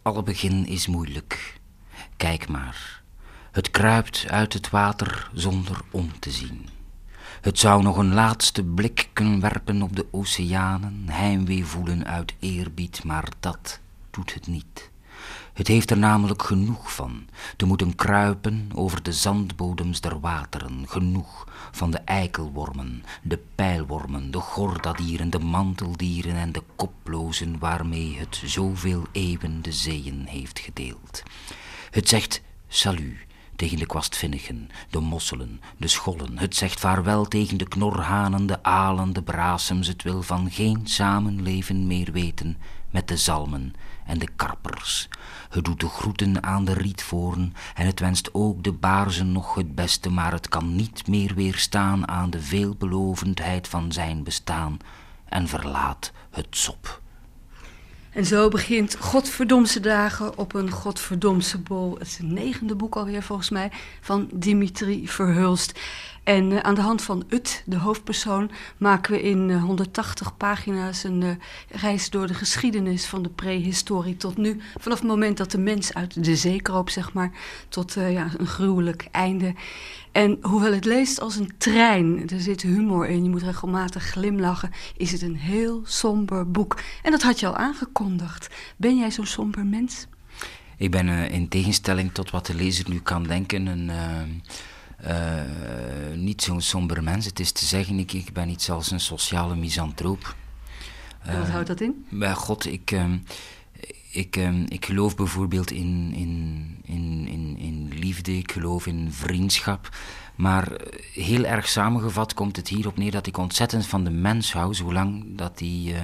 Alle begin is moeilijk. Kijk maar. Het kruipt uit het water zonder om te zien. Het zou nog een laatste blik kunnen werpen op de oceanen, heimwee voelen uit eerbied, maar dat doet het niet. Het heeft er namelijk genoeg van, te moeten kruipen over de zandbodems der wateren, genoeg van de eikelwormen, de pijlwormen, de gordadieren, de manteldieren en de koplozen waarmee het zoveel eeuwen de zeeën heeft gedeeld. Het zegt salut tegen de kwastvinnigen, de mosselen, de schollen. Het zegt vaarwel tegen de knorhanen, de alen, de brasems. Het wil van geen samenleven meer weten met de zalmen en de karpers. Het doet de groeten aan de rietvoorn en het wenst ook de baarzen nog het beste, maar het kan niet meer weerstaan aan de veelbelovendheid van zijn bestaan en verlaat het sop. En zo begint Godverdomse dagen op een Godverdomse bol. Het is het 9e boek alweer volgens mij van Dimitri Verhulst. En aan de hand van de hoofdpersoon, maken we in 180 pagina's een reis door de geschiedenis van de prehistorie tot nu. Vanaf het moment dat de mens uit de zee kroop, zeg maar, tot een gruwelijk einde. En hoewel het leest als een trein, er zit humor in, je moet regelmatig glimlachen, is het een heel somber boek. En dat had je al aangekondigd. Ben jij zo'n somber mens? Ik ben in tegenstelling tot wat de lezer nu kan denken, niet zo'n somber mens. Het is te zeggen, ik ben iets als een sociale misantroop. En wat houdt dat in? Bij God, ik geloof bijvoorbeeld in liefde, ik geloof in vriendschap. Maar heel erg samengevat komt het hierop neer dat ik ontzettend van de mens hou, zolang dat hij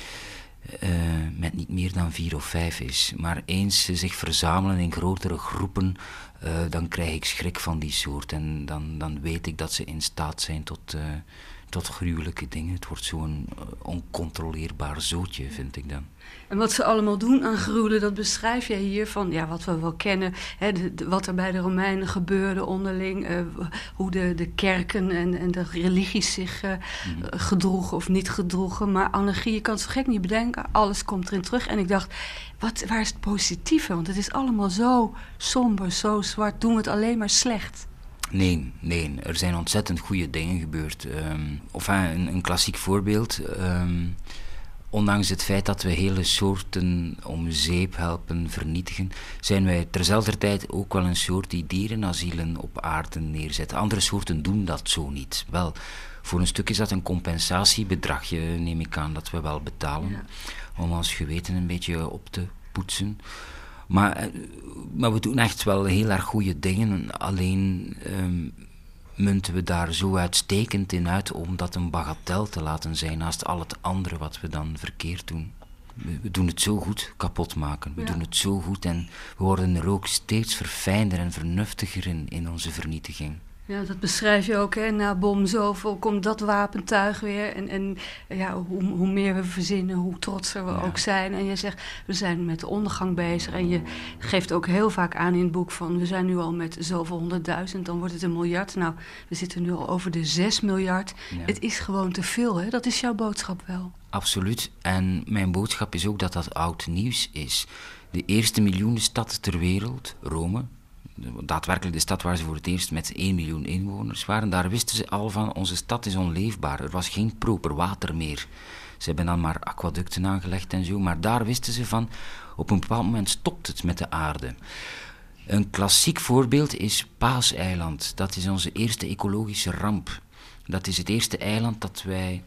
met niet meer dan 4 of 5 is. Maar eens ze zich verzamelen in grotere groepen, dan krijg ik schrik van die soort. En dan weet ik dat ze in staat zijn tot gruwelijke dingen. Het wordt zo'n oncontroleerbaar zootje, vind ik dan. En wat ze allemaal doen aan gruwelen, dat beschrijf jij hier van, ja, wat we wel kennen, hè, wat er bij de Romeinen gebeurde onderling, hoe de kerken en de religies zich gedroegen of niet gedroegen. Maar anarchie, je kan het zo gek niet bedenken, alles komt erin terug. En ik dacht, waar is het positieve? Want het is allemaal zo somber, zo zwart, doen we het alleen maar slecht. Nee, er zijn ontzettend goede dingen gebeurd. Een klassiek voorbeeld. Ondanks het feit dat we hele soorten om zeep helpen vernietigen, zijn wij terzelfder tijd ook wel een soort die dierenasielen op aarde neerzet. Andere soorten doen dat zo niet. Wel, voor een stuk is dat een compensatiebedragje, neem ik aan, dat we wel betalen, ja, om ons geweten een beetje op te poetsen. Maar we doen echt wel heel erg goede dingen, alleen munten we daar zo uitstekend in uit om dat een bagatel te laten zijn naast al het andere wat we dan verkeerd doen. We doen het zo goed kapot maken, we doen het zo goed en we worden er ook steeds verfijnder en vernuftiger in onze vernietiging. Ja, dat beschrijf je ook, hè. Na bom zoveel komt dat wapentuig weer. En hoe meer we verzinnen, hoe trotser we ook zijn. En je zegt, we zijn met de ondergang bezig. En je geeft ook heel vaak aan in het boek van, we zijn nu al met zoveel 100.000, dan wordt het 1 miljard. Nou, we zitten nu al over de 6 miljard. Ja. Het is gewoon te veel, hè? Dat is jouw boodschap wel. Absoluut. En mijn boodschap is ook dat dat oud nieuws is. De eerste miljoenenstad ter wereld, Rome, daadwerkelijk de stad waar ze voor het eerst met 1 miljoen inwoners waren, daar wisten ze al van, onze stad is onleefbaar, er was geen proper water meer. Ze hebben dan maar aquaducten aangelegd en zo, maar daar wisten ze van, op een bepaald moment stopt het met de aarde. Een klassiek voorbeeld is Paaseiland. Dat is onze eerste ecologische ramp. Dat is het eerste eiland dat wij,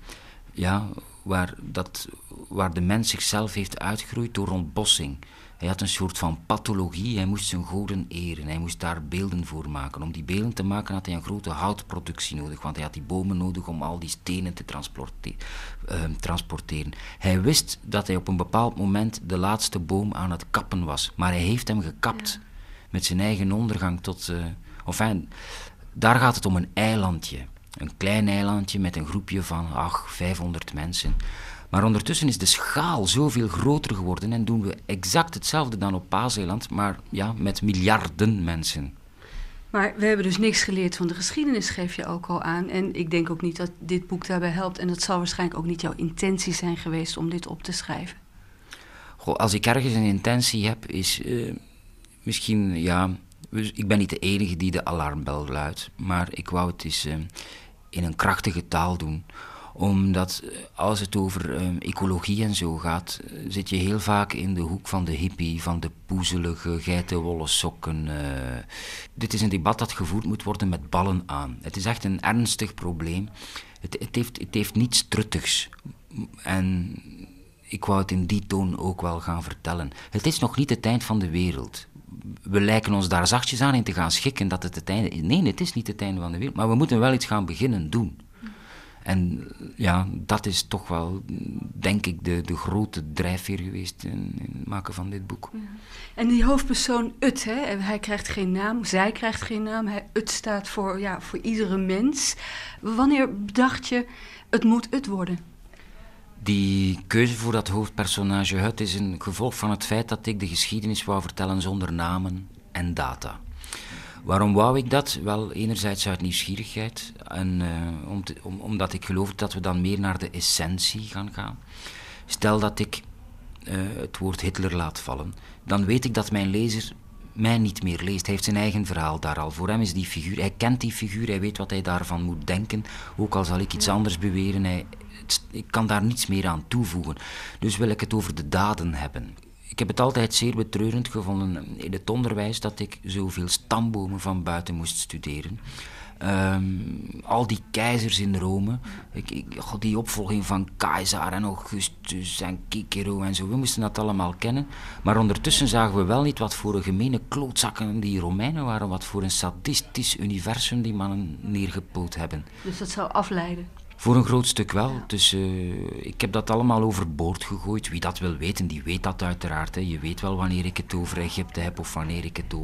waar de mens zichzelf heeft uitgegroeid door ontbossing. Hij had een soort van pathologie, hij moest zijn goden eren, hij moest daar beelden voor maken. Om die beelden te maken had hij een grote houtproductie nodig, want hij had die bomen nodig om al die stenen te transporteren. Hij wist dat hij op een bepaald moment de laatste boom aan het kappen was, maar hij heeft hem gekapt met zijn eigen ondergang tot... daar gaat het om een eilandje, een klein eilandje met een groepje van 500 mensen. Maar ondertussen is de schaal zoveel groter geworden en doen we exact hetzelfde dan op Paaseiland, maar ja, met miljarden mensen. Maar we hebben dus niks geleerd van de geschiedenis, geef je ook al aan. En ik denk ook niet dat dit boek daarbij helpt. En dat zal waarschijnlijk ook niet jouw intentie zijn geweest om dit op te schrijven. Als ik ergens een intentie heb, is misschien, ja... Ik ben niet de enige die de alarmbel luidt, maar ik wou het eens in een krachtige taal doen. Omdat als het over ecologie en zo gaat, zit je heel vaak in de hoek van de hippie, van de poezelige, geitenwolle sokken. Dit is een debat dat gevoerd moet worden met ballen aan. Het is echt een ernstig probleem. Het heeft niets truttigs. En ik wou het in die toon ook wel gaan vertellen. Het is nog niet het eind van de wereld. We lijken ons daar zachtjes aan in te gaan schikken dat het het einde is. Nee, het is niet het einde van de wereld, maar we moeten wel iets gaan beginnen doen. En ja, dat is toch wel, denk ik, de grote drijfveer geweest in het maken van dit boek. Ja. En die hoofdpersoon Ut, hè? Hij krijgt geen naam, zij krijgt geen naam. Ut staat voor iedere mens. Wanneer bedacht je, het moet Ut worden? Die keuze voor dat hoofdpersonage Ut is een gevolg van het feit dat ik de geschiedenis wou vertellen zonder namen en data. Waarom wou ik dat? Wel, enerzijds uit nieuwsgierigheid en omdat ik geloof dat we dan meer naar de essentie gaan. Stel dat ik het woord Hitler laat vallen, dan weet ik dat mijn lezer mij niet meer leest. Hij heeft zijn eigen verhaal daar al. Voor hem is die figuur, hij kent die figuur, hij weet wat hij daarvan moet denken, ook al zal ik iets anders beweren, ik kan daar niets meer aan toevoegen. Dus wil ik het over de daden hebben. Ik heb het altijd zeer betreurend gevonden in het onderwijs dat ik zoveel stambomen van buiten moest studeren. Al die keizers in Rome, die opvolging van Caesar en Augustus en Cicero en zo, we moesten dat allemaal kennen. Maar ondertussen zagen we wel niet wat voor een gemene klootzakken die Romeinen waren, wat voor een sadistisch universum die mannen neergepoot hebben. Dus dat zou afleiden? Voor een groot stuk wel. Ja. Dus ik heb dat allemaal overboord gegooid. Wie dat wil weten, die weet dat uiteraard. Hè. Je weet wel wanneer ik het over Egypte heb of wanneer ik het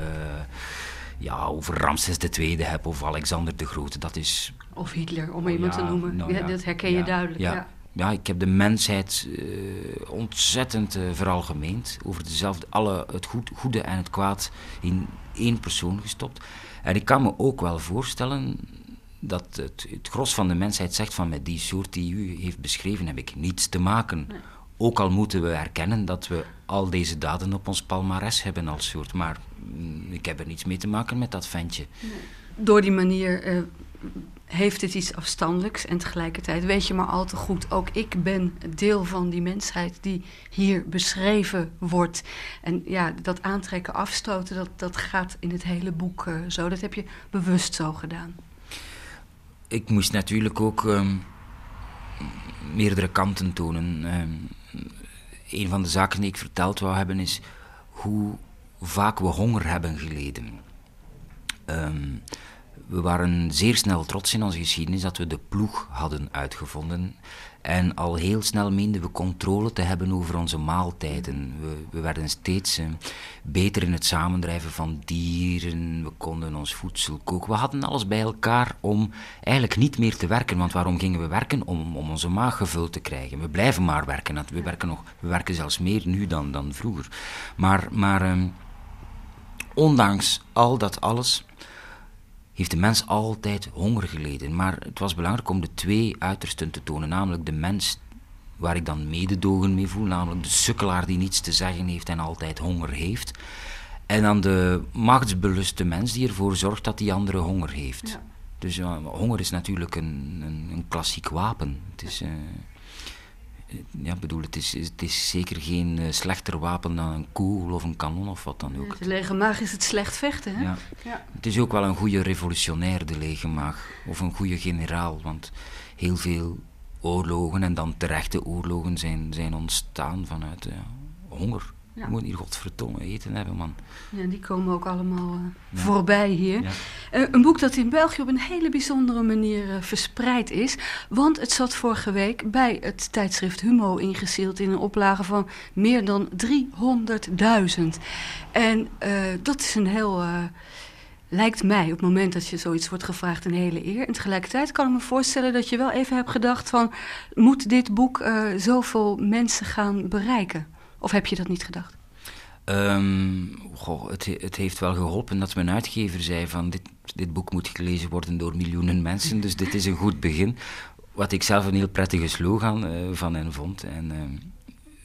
over Ramses II heb of Alexander de Grote. Dat is... Of Hitler, om iemand te noemen. Dat herken je duidelijk. Ja, ik heb de mensheid ontzettend veralgemeend. Over het goede en het kwaad in één persoon gestopt. En ik kan me ook wel voorstellen dat het gros van de mensheid zegt van met die soort die u heeft beschreven heb ik niets te maken. Nee. Ook al moeten we erkennen dat we al deze daden op ons palmares hebben als soort. Maar ik heb er niets mee te maken met dat ventje. Nee. Door die manier heeft het iets afstandelijks en tegelijkertijd weet je maar al te goed, ook ik ben deel van die mensheid die hier beschreven wordt. En ja, dat aantrekken, afstoten, dat gaat in het hele boek zo. Dat heb je bewust zo gedaan. Ik moest natuurlijk ook meerdere kanten tonen. Een van de zaken die ik verteld wou hebben is hoe vaak we honger hebben geleden. We waren zeer snel trots in onze geschiedenis dat we de ploeg hadden uitgevonden. En al heel snel meenden we controle te hebben over onze maaltijden. We werden steeds beter in het samendrijven van dieren. We konden ons voedsel koken. We hadden alles bij elkaar om eigenlijk niet meer te werken. Want waarom gingen we werken? Om onze maag gevuld te krijgen. We blijven maar werken. We werken zelfs meer nu dan vroeger. Maar ondanks al dat alles heeft de mens altijd honger geleden. Maar het was belangrijk om de twee uitersten te tonen. Namelijk de mens waar ik dan mededogen mee voel. Namelijk de sukkelaar die niets te zeggen heeft en altijd honger heeft. En dan de machtsbeluste mens die ervoor zorgt dat die andere honger heeft. Ja. Dus honger is natuurlijk een klassiek wapen. Het is... het is zeker geen slechter wapen dan een kogel of een kanon of wat dan ook. De lege maag is het slecht vechten, hè? Ja. Het is ook wel een goede revolutionair, de lege maag. Of een goede generaal, want heel veel oorlogen, en dan terechte oorlogen, zijn ontstaan vanuit honger. Ja. Je moet hier godverdomme eten hebben, man. Ja, die komen ook allemaal voorbij hier. Ja. Een boek dat in België op een hele bijzondere manier verspreid is. Want het zat vorige week bij het tijdschrift Humo ingezield in een oplage van meer dan 300.000. En dat is een heel... lijkt mij, op het moment dat je zoiets wordt gevraagd, een hele eer. En tegelijkertijd kan ik me voorstellen dat je wel even hebt gedacht van... moet dit boek zoveel mensen gaan bereiken? Of heb je dat niet gedacht? Het heeft wel geholpen dat mijn uitgever zei van dit boek moet gelezen worden door miljoenen mensen, dus dit is een goed begin. Wat ik zelf een heel prettige slogan van hen vond. En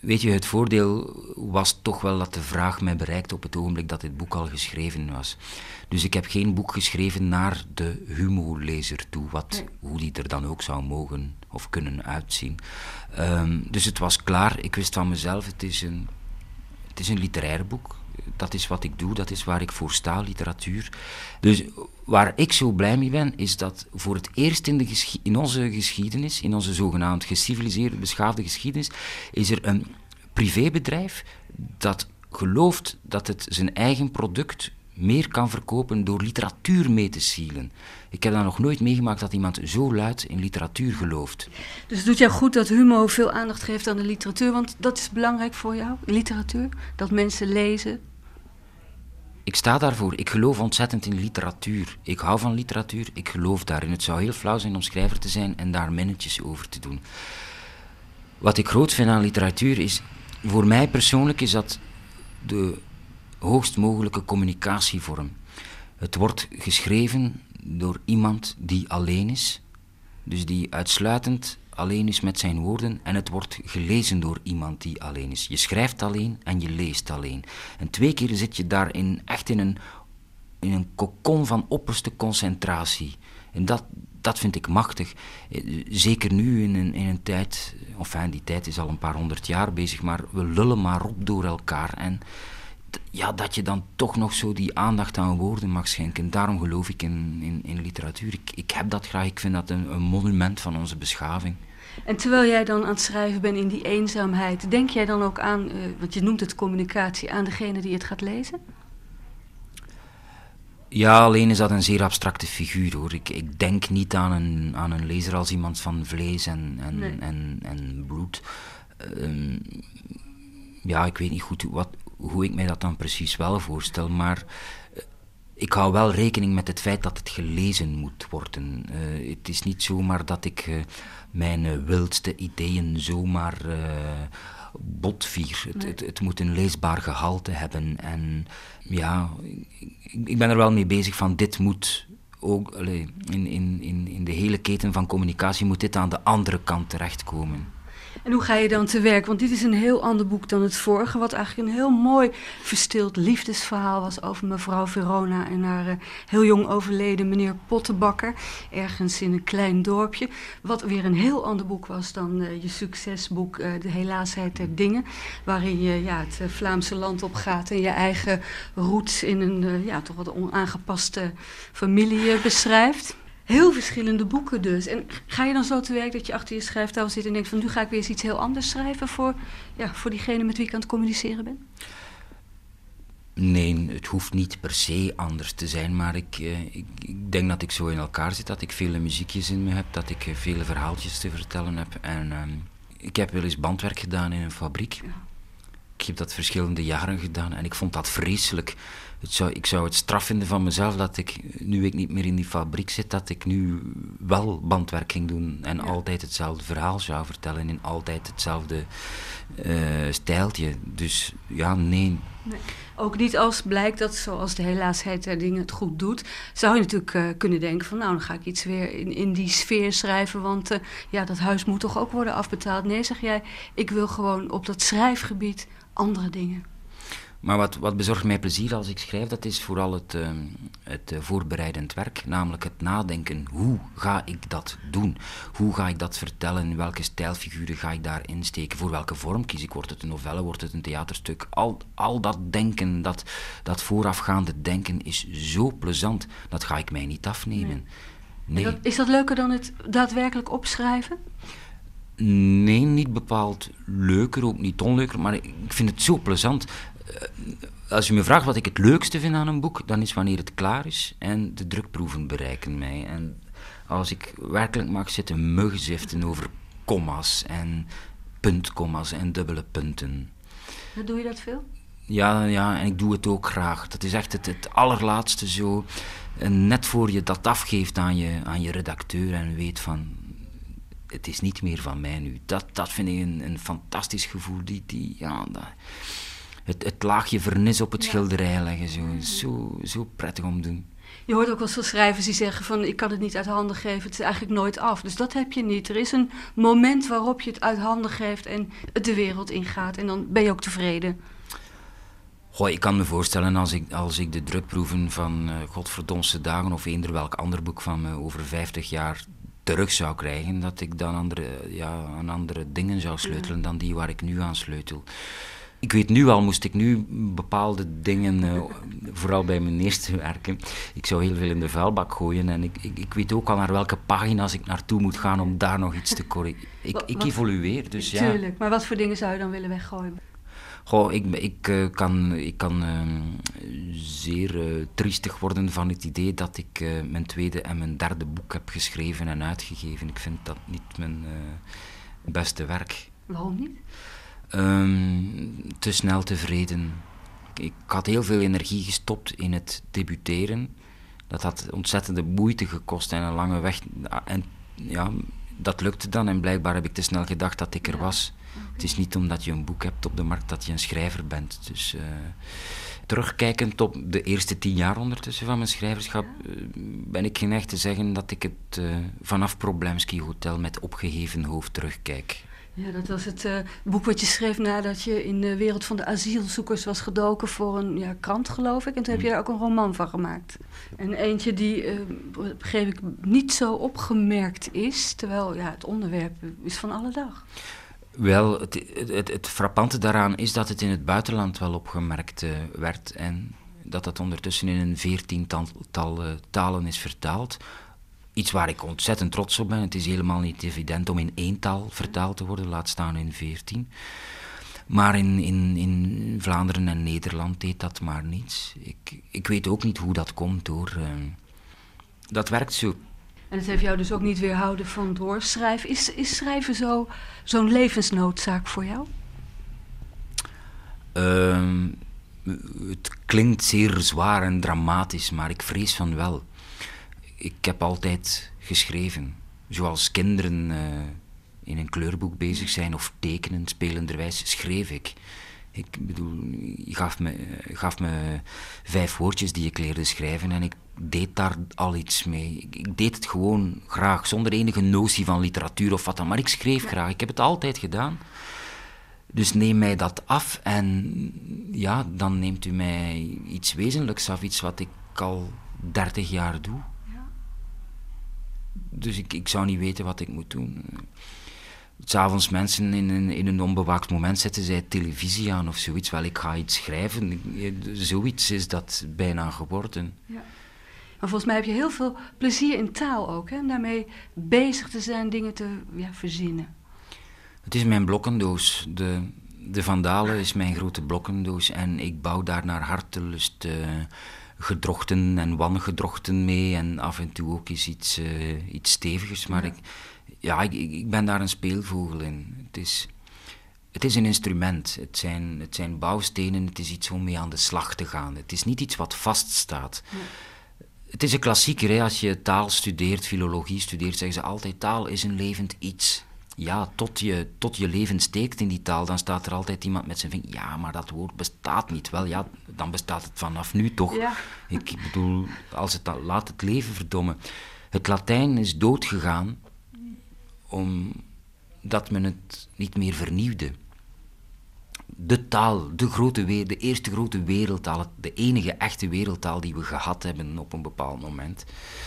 weet je, het voordeel was toch wel dat de vraag mij bereikte op het ogenblik dat dit boek al geschreven was. Dus ik heb geen boek geschreven naar de humo-lezer toe, hoe die er dan ook zou mogen of kunnen uitzien. Dus het was klaar, ik wist van mezelf, het is een literair boek. Dat is wat ik doe, dat is waar ik voor sta, literatuur. Dus waar ik zo blij mee ben, is dat voor het eerst in onze geschiedenis, in onze zogenaamd geciviliseerde, beschaafde geschiedenis, is er een privébedrijf dat gelooft dat het zijn eigen product meer kan verkopen door literatuur mee te sielen. Ik heb dat nog nooit meegemaakt dat iemand zo luid in literatuur gelooft. Dus het doet jou goed dat Humo veel aandacht geeft aan de literatuur, want dat is belangrijk voor jou, literatuur? Dat mensen lezen? Ik sta daarvoor. Ik geloof ontzettend in literatuur. Ik hou van literatuur, ik geloof daarin. Het zou heel flauw zijn om schrijver te zijn en daar minnetjes over te doen. Wat ik groot vind aan literatuur is, voor mij persoonlijk is dat de hoogst mogelijke communicatievorm. Het wordt geschreven door iemand die alleen is, dus die uitsluitend alleen is met zijn woorden, en het wordt gelezen door iemand die alleen is. Je schrijft alleen en je leest alleen. En 2 keer zit je daarin echt in een kokon van opperste concentratie. En dat vind ik machtig. Zeker nu in een tijd, die tijd is al een paar 100 jaar bezig, maar we lullen maar op door elkaar. En ja, dat je dan toch nog zo die aandacht aan woorden mag schenken. Daarom geloof ik in literatuur. Ik heb dat graag. Ik vind dat een monument van onze beschaving. En terwijl jij dan aan het schrijven bent in die eenzaamheid, denk jij dan ook aan, want je noemt het communicatie, aan degene die het gaat lezen? Ja, alleen is dat een zeer abstracte figuur, hoor. Ik denk niet aan een lezer als iemand van vlees en bloed. Ja, ik weet niet goed hoe ik mij dat dan precies wel voorstel, maar ik hou wel rekening met het feit dat het gelezen moet worden. Het is niet zomaar dat ik mijn wildste ideeën zomaar botvier. Nee. Het moet een leesbaar gehalte hebben. En ja, ik ben er wel mee bezig van dit moet ook, in de hele keten van communicatie moet dit aan de andere kant terechtkomen. En hoe ga je dan te werk? Want dit is een heel ander boek dan het vorige, wat eigenlijk een heel mooi verstild liefdesverhaal was over mevrouw Verona en haar heel jong overleden meneer Pottenbakker, ergens in een klein dorpje. Wat weer een heel ander boek was dan je succesboek De Helaasheid der Dingen, waarin je het Vlaamse land op gaat en je eigen roots in een toch wat onaangepaste familie beschrijft. Heel verschillende boeken dus. En ga je dan zo te werk dat je achter je schrijftafel zit en denkt van nu ga ik weer eens iets heel anders schrijven voor diegene met wie ik aan het communiceren ben? Nee, het hoeft niet per se anders te zijn, maar ik denk dat ik zo in elkaar zit, dat ik vele muziekjes in me heb, dat ik vele verhaaltjes te vertellen heb. En ik heb wel eens bandwerk gedaan in een fabriek. Ja. Ik heb dat verschillende jaren gedaan en ik vond dat vreselijk. Ik zou het straf vinden van mezelf dat ik, nu ik niet meer in die fabriek zit, dat ik nu wel bandwerk ging doen en altijd hetzelfde verhaal zou vertellen in altijd hetzelfde stijltje. Dus ja, nee. Ook niet als blijkt dat, zoals De Helaasheid der Dingen het goed doet, zou je natuurlijk kunnen denken van nou, dan ga ik iets weer in die sfeer schrijven, want dat huis moet toch ook worden afbetaald. Nee, zeg jij, ik wil gewoon op dat schrijfgebied andere dingen. Maar wat bezorgt mij plezier als ik schrijf, dat is vooral het voorbereidend werk. Namelijk het nadenken. Hoe ga ik dat doen? Hoe ga ik dat vertellen? Welke stijlfiguren ga ik daar insteken? Voor welke vorm kies ik? Wordt het een novelle? Wordt het een theaterstuk? Al dat denken, dat voorafgaande denken is zo plezant. Dat ga ik mij niet afnemen. Nee. Is dat leuker dan het daadwerkelijk opschrijven? Nee, niet bepaald leuker, ook niet onleuker, maar ik vind het zo plezant. Als je me vraagt wat ik het leukste vind aan een boek, dan is wanneer het klaar is en de drukproeven bereiken mij. En als ik werkelijk mag zitten muggenziften over komma's en puntkomma's en dubbele punten. Doe je dat veel? Ja, en ik doe het ook graag. Dat is echt het allerlaatste zo. En net voor je dat afgeeft aan je redacteur en weet van, het is niet meer van mij nu. Dat vind ik een fantastisch gevoel. Het laagje vernis op het schilderij leggen. Zo prettig om te doen. Je hoort ook wel eens veel schrijvers die zeggen van ik kan het niet uit handen geven, het is eigenlijk nooit af. Dus dat heb je niet. Er is een moment waarop je het uit handen geeft en het de wereld ingaat en dan ben je ook tevreden. Goh, ik kan me voorstellen als ik de drukproeven van Godverdomse Dagen of eender welk ander boek van me over 50 jaar terug zou krijgen, dat ik dan aan andere dingen zou sleutelen dan die waar ik nu aan sleutel. Ik weet nu al, moest ik nu bepaalde dingen, vooral bij mijn eerste werken, ik zou heel veel in de vuilbak gooien en ik weet ook al naar welke pagina's ik naartoe moet gaan om daar nog iets te corrigeren. Ik evolueer, dus ja. Tuurlijk, maar wat voor dingen zou je dan willen weggooien? Goh, ik kan zeer triestig worden van het idee dat ik mijn tweede en mijn derde boek heb geschreven en uitgegeven. Ik vind dat niet mijn beste werk. Waarom niet? Te snel tevreden. Ik had heel veel energie gestopt in het debuteren. Dat had ontzettende moeite gekost en een lange weg. En ja, dat lukte dan en blijkbaar heb ik te snel gedacht dat ik er was. Okay. Het is niet omdat je een boek hebt op de markt dat je een schrijver bent. Dus terugkijkend op de eerste 10 jaar ondertussen van mijn schrijverschap, ben ik geneigd te zeggen dat ik het vanaf Problemski Hotel met opgeheven hoofd terugkijk. Ja, dat was het boek wat je schreef nadat je in de wereld van de asielzoekers was gedoken voor een krant, geloof ik. En toen heb je daar ook een roman van gemaakt. En eentje die, begreep ik, niet zo opgemerkt is, terwijl het onderwerp is van alle dag. Wel, het frappante daaraan is dat het in het buitenland wel opgemerkt werd en dat het ondertussen in een 14-tal talen is vertaald. Iets waar ik ontzettend trots op ben. Het is helemaal niet evident om in 1 taal vertaald te worden, laat staan in 14. Maar in Vlaanderen en Nederland deed dat maar niets. Ik weet ook niet hoe dat komt, hoor. Dat werkt zo. En het heeft jou dus ook niet weerhouden van doorschrijven. Is schrijven zo'n levensnoodzaak voor jou? Het klinkt zeer zwaar en dramatisch, maar ik vrees van wel. Ik heb altijd geschreven. Zoals kinderen in een kleurboek bezig zijn of tekenen, spelenderwijs, schreef ik. Ik bedoel, je gaf me 5 woordjes die ik leerde schrijven en ik deed daar al iets mee. Ik deed het gewoon graag, zonder enige notie van literatuur of wat dan. Maar ik schreef graag, ik heb het altijd gedaan. Dus neem mij dat af en ja, dan neemt u mij iets wezenlijks af. Iets wat ik al 30 jaar doe. Dus ik zou niet weten wat ik moet doen. 'S'avonds mensen in een onbewaakt moment zetten zij televisie aan of zoiets. Wel, ik ga iets schrijven. Zoiets is dat bijna geworden. Ja. Maar volgens mij heb je heel veel plezier in taal ook, hè? Om daarmee bezig te zijn, dingen te verzinnen. Het is mijn blokkendoos. De Vandalen is mijn grote blokkendoos. En ik bouw daar naar hartelust gedrochten en wangedrochten mee. En af en toe ook eens iets stevigers. Maar ik ben daar een speelvogel in. Het is een instrument. Het zijn bouwstenen. Het is iets om mee aan de slag te gaan. Het is niet iets wat vaststaat. Ja. Het is een klassieker, hè? Als je taal studeert, filologie studeert, zeggen ze altijd: taal is een levend iets. Ja, tot je leven steekt in die taal, dan staat er altijd iemand met zijn vinger. Ja, maar dat woord bestaat niet. Wel, ja, dan bestaat het vanaf nu toch. Ja. Ik bedoel, laat het leven verdommen. Het Latijn is doodgegaan omdat men het niet meer vernieuwde. De taal, de eerste grote wereldtaal, de enige echte wereldtaal die we gehad hebben op een bepaald moment.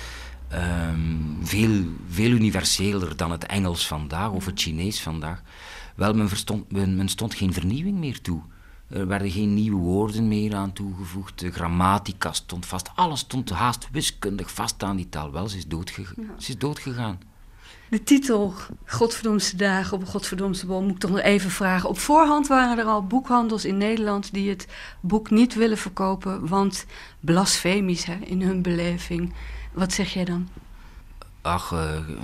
Veel universeler dan het Engels vandaag of het Chinees vandaag. Wel, men stond geen vernieuwing meer toe. Er werden geen nieuwe woorden meer aan toegevoegd. De grammatica stond vast. Alles stond haast wiskundig vast aan die taal. Wel, ze is doodgegaan. De titel Godverdomse Dagen op een Godverdomse Bol moet ik toch nog even vragen. Op voorhand waren er al boekhandels in Nederland die het boek niet willen verkopen, want blasfemisch, hè, in hun beleving. Wat zeg jij dan? Ach,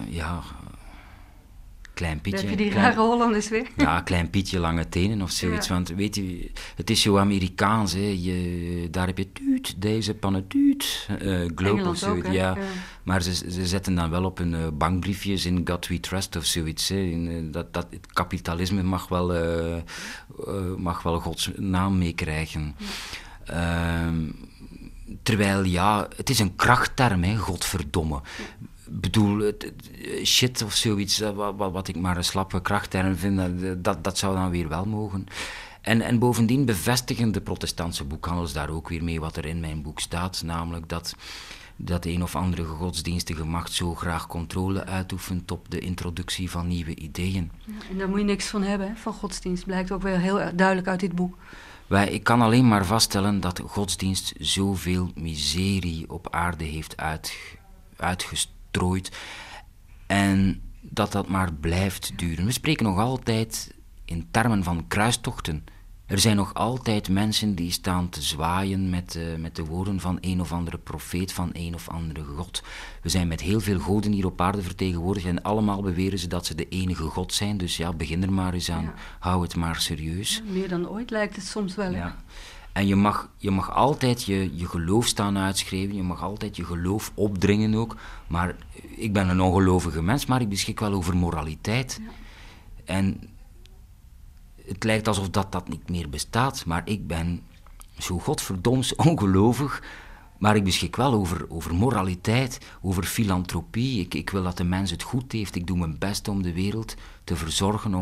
Klein Pietje. Heb je die rare Hollanders weer? Ja, Klein Pietje, lange tenen of zoiets. Ja. Want weet je, het is zo Amerikaans. Hè. Daar heb je tuut, deze pannen tuut. Globe of zoiets. Ook, ja. Maar ze zetten dan wel op hun bankbriefjes in God We Trust of zoiets. Hè. Dat het kapitalisme mag wel Gods naam meekrijgen. Terwijl, ja, het is een krachtterm, hè, godverdomme. Ik bedoel, shit of zoiets, wat ik maar een slappe krachtterm vind, dat zou dan weer wel mogen. En bovendien bevestigen de protestantse boekhandels daar ook weer mee wat er in mijn boek staat, namelijk dat een of andere godsdienstige macht zo graag controle uitoefent op de introductie van nieuwe ideeën. Ja, en daar moet je niks van hebben, hè, van godsdienst. Blijkt ook wel heel duidelijk uit dit boek. Ik kan alleen maar vaststellen dat godsdienst zoveel miserie op aarde heeft uitgestrooid en dat maar blijft duren. We spreken nog altijd in termen van kruistochten. Er zijn nog altijd mensen die staan te zwaaien met de woorden van een of andere profeet, van een of andere god. We zijn met heel veel goden hier op aarde vertegenwoordigd en allemaal beweren ze dat ze de enige god zijn. Dus ja, begin er maar eens aan. Ja. Hou het maar serieus. Ja, meer dan ooit lijkt het soms wel. Ja. En je mag altijd je geloof staan uitschrijven, je mag altijd je geloof opdringen ook. Maar ik ben een ongelovige mens, maar ik beschik wel over moraliteit. Ja. En het lijkt alsof dat niet meer bestaat, maar ik ben zo godverdoms ongelovig, maar ik beschik wel over moraliteit, over filantropie. Ik wil dat de mens het goed heeft. Ik doe mijn best om de wereld te verzorgen,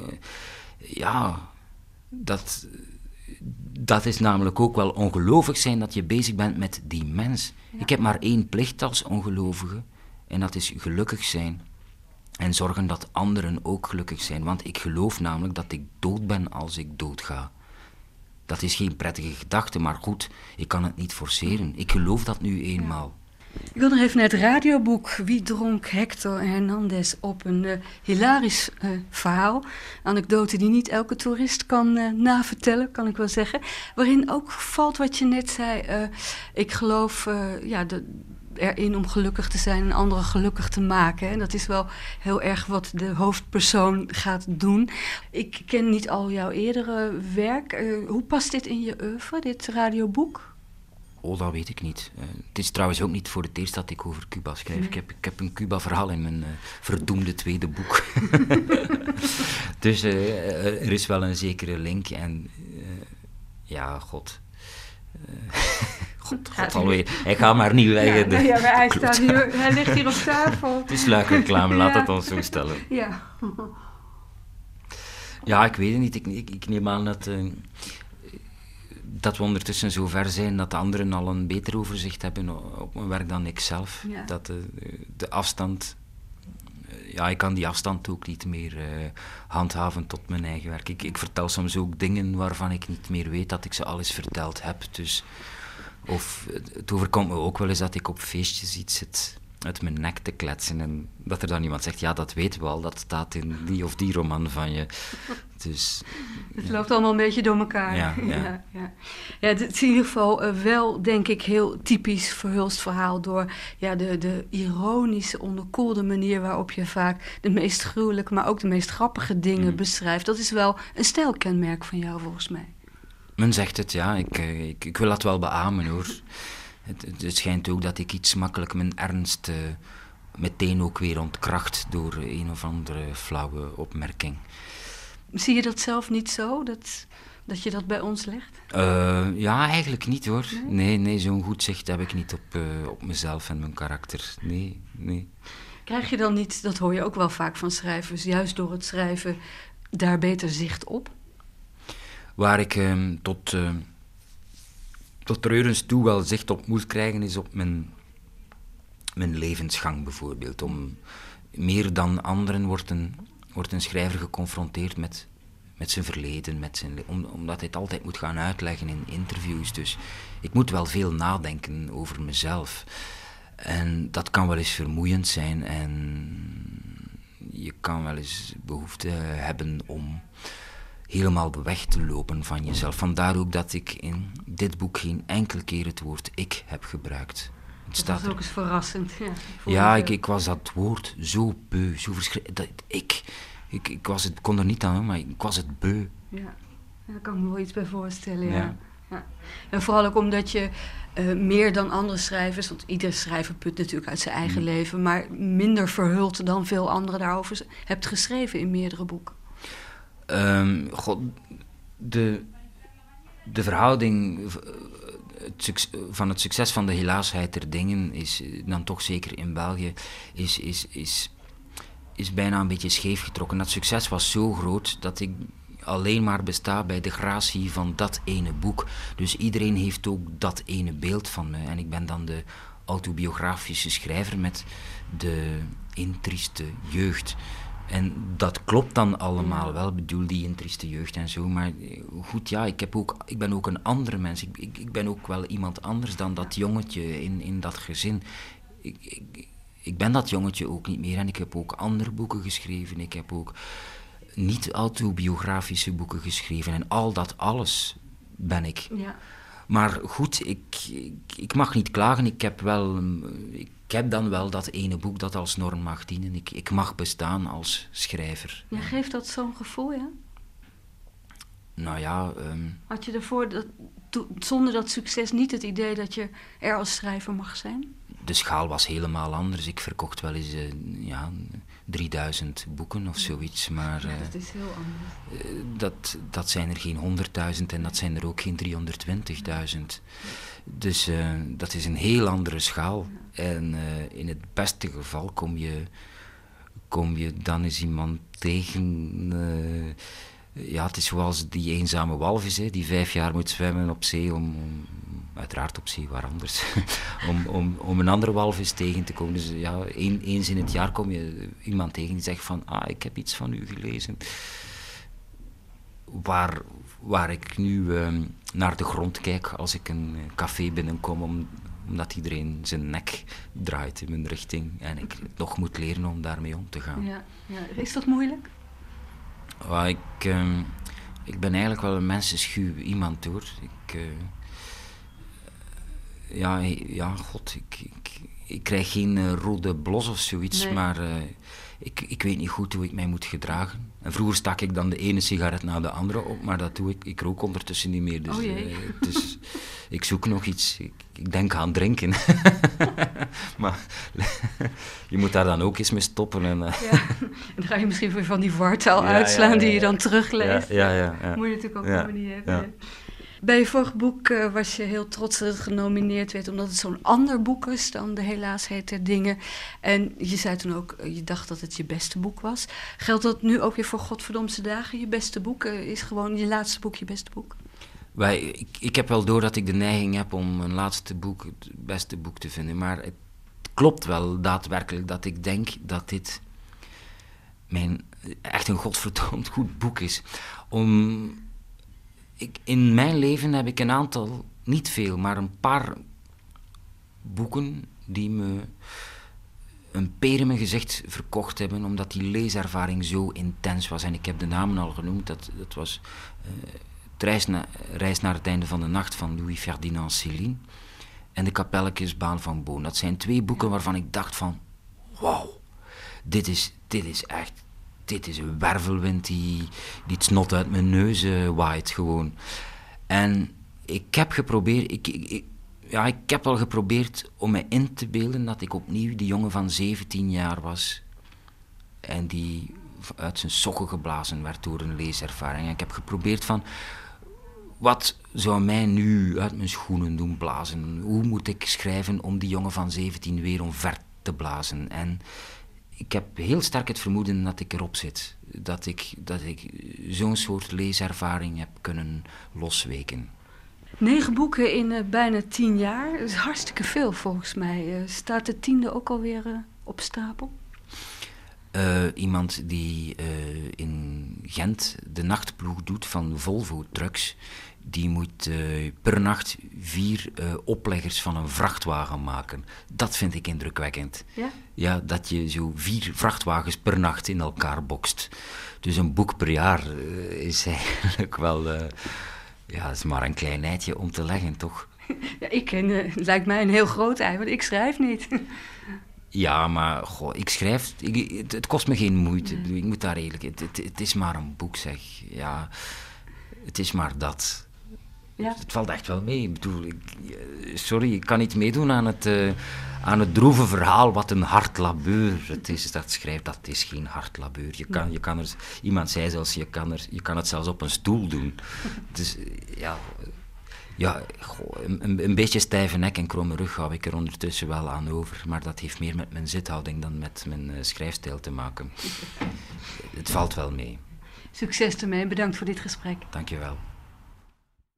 dat is namelijk ook wel ongelovig zijn, dat je bezig bent met die mens. Ja. Ik heb maar één plicht als ongelovige, en dat is gelukkig zijn. En zorgen dat anderen ook gelukkig zijn. Want ik geloof namelijk dat ik dood ben als ik doodga. Dat is geen prettige gedachte, maar goed, ik kan het niet forceren. Ik geloof dat nu eenmaal. Ik wil nog even naar het radioboek Wie dronk Hector Hernandez op? Een hilarisch verhaal. Anekdote die niet elke toerist kan navertellen, kan ik wel zeggen. Waarin ook valt wat je net zei. Ik geloof erin om gelukkig te zijn en anderen gelukkig te maken. En dat is wel heel erg wat de hoofdpersoon gaat doen. Ik ken niet al jouw eerdere werk. Hoe past dit in je oeuvre, dit radioboek? Oh, dat weet ik niet. Het is trouwens ook niet voor het eerst dat ik over Cuba schrijf. Nee. Ik heb een Cuba-verhaal in mijn verdoemde tweede boek. Dus er is wel een zekere link. En God alweer. Hij gaat maar niet weg. Maar hij ligt hier op tafel. Het is sluikreclame, laat het ons zo stellen. Ja. Ja, ik weet het niet. Ik neem aan dat we ondertussen zo ver zijn dat de anderen al een beter overzicht hebben op mijn werk dan ik zelf. Ja. Dat de afstand... ik kan die afstand ook niet meer handhaven tot mijn eigen werk. Ik vertel soms ook dingen waarvan ik niet meer weet dat ik ze al eens verteld heb. Dus, of het overkomt me ook wel eens dat ik op feestjes iets zit uit mijn nek te kletsen en dat er dan iemand zegt, ja, dat weten we al, dat staat in die of die roman van je. Dus, het loopt allemaal een beetje door elkaar. Ja. Het is in ieder geval wel, denk ik, heel typisch Verhulst verhaal door de ironische, onderkoelde manier waarop je vaak de meest gruwelijke, maar ook de meest grappige dingen beschrijft. Dat is wel een stijlkenmerk van jou, volgens mij. Men zegt het, ja. Ik wil dat wel beamen, hoor. Het schijnt ook dat ik iets makkelijk mijn ernst meteen ook weer ontkracht door een of andere flauwe opmerking. Zie je dat zelf niet zo, dat je dat bij ons legt? Ja, eigenlijk niet, hoor. Nee, zo'n goed zicht heb ik niet op mezelf en mijn karakter. Nee. Krijg je dan niet, dat hoor je ook wel vaak van schrijvers, juist door het schrijven daar beter zicht op? Waar ik tot treurens toe wel zicht op moet krijgen, is op mijn levensgang bijvoorbeeld. Meer dan anderen wordt een schrijver geconfronteerd met zijn verleden, omdat hij het altijd moet gaan uitleggen in interviews. Dus ik moet wel veel nadenken over mezelf. En dat kan wel eens vermoeiend zijn en je kan wel eens behoefte hebben om helemaal weg te lopen van jezelf. Vandaar ook dat ik in dit boek geen enkele keer het woord ik heb gebruikt. Dat was ook eens verrassend. Ik was dat woord zo beu, zo verschrikkelijk. Ik kon er niet aan, maar ik was het beu. Ja, daar kan ik me wel iets bij voorstellen, ja. En vooral ook omdat je meer dan andere schrijvers, want iedere schrijver put natuurlijk uit zijn eigen leven, maar minder verhuld dan veel anderen daarover hebt geschreven in meerdere boeken. De verhouding van het succes van de helaasheid der dingen is dan toch zeker in België is bijna een beetje scheef getrokken. Dat succes was zo groot dat ik alleen maar besta bij de gratie van dat ene boek. Dus iedereen heeft ook dat ene beeld van me. En ik ben dan de autobiografische schrijver met de intrieste jeugd. En dat klopt dan allemaal wel, bedoel die intrieste jeugd en zo. Maar goed, ja, ik ben ook een andere mens. Ik ben ook wel iemand anders dan dat jongetje in dat gezin. Ik ben dat jongetje ook niet meer en ik heb ook andere boeken geschreven. Ik heb ook niet-autobiografische boeken geschreven en alles ben ik. Ja. Maar goed, ik mag niet klagen. Ik heb dan wel dat ene boek dat als norm mag dienen. Ik mag bestaan als schrijver. Ja, geeft dat zo'n gevoel, ja? Nou ja... Had je ervoor, zonder dat succes, niet het idee dat je er als schrijver mag zijn? De schaal was helemaal anders. Ik verkocht wel eens 3000 boeken of zoiets. Maar, ja, dat is heel anders. Dat zijn er geen 100.000 en dat zijn er ook geen 320.000. Dus dat is een heel andere schaal. Ja. En in het beste geval kom je dan eens iemand tegen... ja, het is zoals die eenzame walvis, hè, die 5 jaar moet zwemmen op zee uiteraard op zee, waar anders, om een andere walvis tegen te komen. Dus ja, eens in het jaar kom je iemand tegen die zegt van, ik heb iets van u gelezen. Waar ik nu naar de grond kijk als ik een café binnenkom, omdat iedereen zijn nek draait in mijn richting en ik nog moet leren om daarmee om te gaan. Ja. Is dat moeilijk? Ik ben eigenlijk wel een mensenschuw iemand, hoor. Ik krijg geen rode blos of zoiets, nee. Maar ik weet niet goed hoe ik mij moet gedragen. En vroeger stak ik dan de ene sigaret na de andere op, maar dat doe ik. Ik rook ondertussen niet meer, dus ik zoek nog iets. Ik denk aan drinken. Maar je moet daar dan ook eens mee stoppen. En dan ga je misschien weer van die wartaal uitslaan die je dan terugleest. Ja. Moet je natuurlijk ook helemaal niet hebben. Ja. Bij je vorige boek was je heel trots dat het genomineerd werd, omdat het zo'n ander boek is dan De Helaasheid der Dingen. En je zei toen ook, je dacht dat het je beste boek was. Geldt dat nu ook weer voor Godverdomse Dagen? Je beste boek is gewoon je laatste boek je beste boek? Ik heb wel door dat ik de neiging heb om mijn laatste boek het beste boek te vinden. Maar het klopt wel daadwerkelijk dat ik denk dat dit echt een godverdomd goed boek is. In mijn leven heb ik een aantal, niet veel, maar een paar boeken die me een peer in mijn gezicht verkocht hebben, omdat die leeservaring zo intens was. En ik heb de namen al genoemd, dat was Reis naar het einde van de nacht van Louis-Ferdinand Céline en De Kapelletjesbaan van Boon. Dat zijn 2 boeken waarvan ik dacht van, wauw, dit is echt... Dit is een wervelwind die het snot uit mijn neus waait gewoon. En ik heb geprobeerd... Ik heb al geprobeerd om me in te beelden dat ik opnieuw die jongen van 17 jaar was. En die uit zijn sokken geblazen werd door een leeservaring. En ik heb geprobeerd van... Wat zou mij nu uit mijn schoenen doen blazen? Hoe moet ik schrijven om die jongen van 17 weer omver te blazen? En... Ik heb heel sterk het vermoeden dat ik erop zit. Dat ik zo'n soort leeservaring heb kunnen losweken. 9 boeken in bijna 10 jaar. Dat is hartstikke veel volgens mij. Staat de 10e ook alweer op stapel? Iemand die in Gent de nachtploeg doet van Volvo Trucks... Die moet per nacht 4 opleggers van een vrachtwagen maken. Dat vind ik indrukwekkend. Ja? Ja, dat je zo 4 vrachtwagens per nacht in elkaar bokst. Dus een boek per jaar is eigenlijk wel... dat is maar een klein eitje om te leggen, toch? Ja, het lijkt mij een heel groot ei, want ik schrijf niet. Ja, maar ik schrijf... Het kost me geen moeite. Nee. Ik moet daar eerlijk... Het is maar een boek, zeg. Ja, het is maar dat... Ja. Het valt echt wel mee. Ik bedoel, sorry, ik kan niet meedoen aan het droeve verhaal wat een hard labeur het is. Dat schrijft, dat is geen hard labeur. Iemand zei zelfs, je kan het zelfs op een stoel doen. Dus ja, Ja, een beetje stijve nek en kromme rug hou ik er ondertussen wel aan over. Maar dat heeft meer met mijn zithouding dan met mijn schrijfstijl te maken. Het valt wel mee. Succes ermee en bedankt voor dit gesprek. Dank je wel.